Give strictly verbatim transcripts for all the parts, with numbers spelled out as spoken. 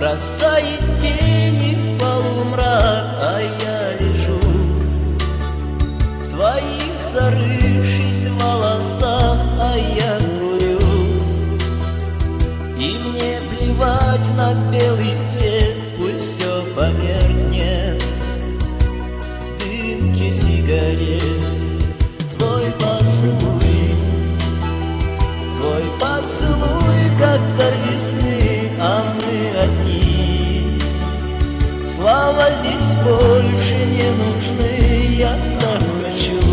бросает тени в полумрак, а я лежу в твоих зарывшись волосах, а я курю. И мне плевать на белый свет, пусть все померкнет в дымке сигарет. Твой поцелуй, твой поцелуй, как дар весны, а мы одни. Слова здесь больше не нужны, я так хочу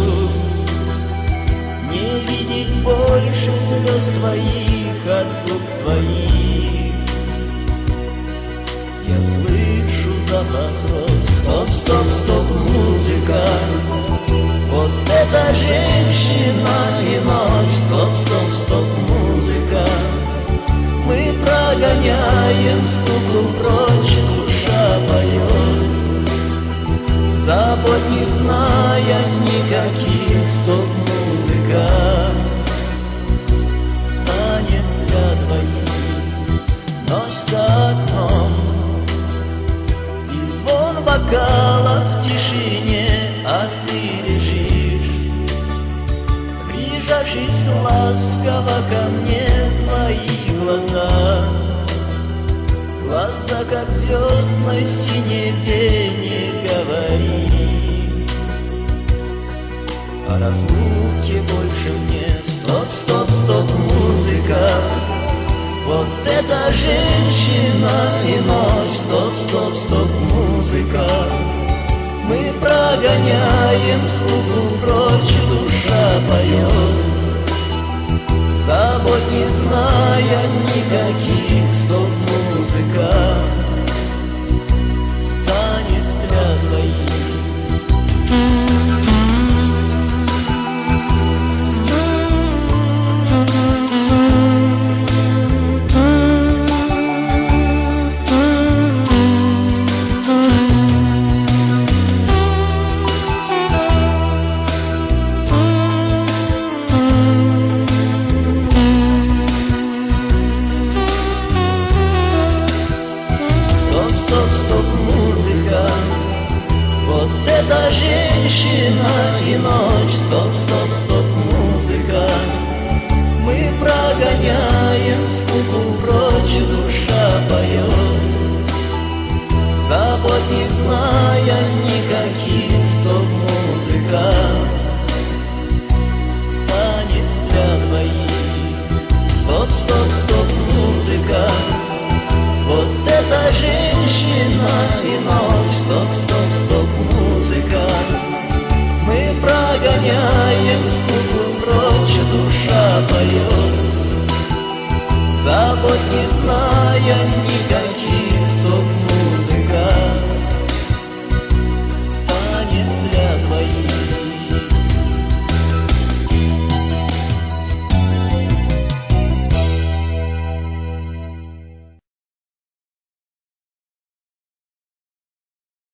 не видеть больше слез твоих от губ твоих. Я слышу запах роз. Стоп, стоп, стоп, музыка. Вот эта женщина и ночь. Стоп, стоп, стоп, музыка. Мы прогоняем скуку прочь, душа поет, забот не зная никаких. Стоп, музыка. Танец для двоих. Ночь за окном и звон бокала в тишине, а ты лежишь, прижавшись ласково ко мне. Твои глаза, глаза, как звездной синеве, не говори о разлуке больше мне. Стоп, стоп, стоп, музыка. Вот эта женщина и ночь. Стоп, стоп, стоп, музыка. Мы прогоняем скуку прочь, душа поет, забот не зная никаких. Стоп, музыка. Танец для двоих. Стоп, стоп, музыка. Вот эта женщина и ночь. Стоп, стоп, стоп, музыка. Мы прогоняем скуку прочь, душа поет, забот не зная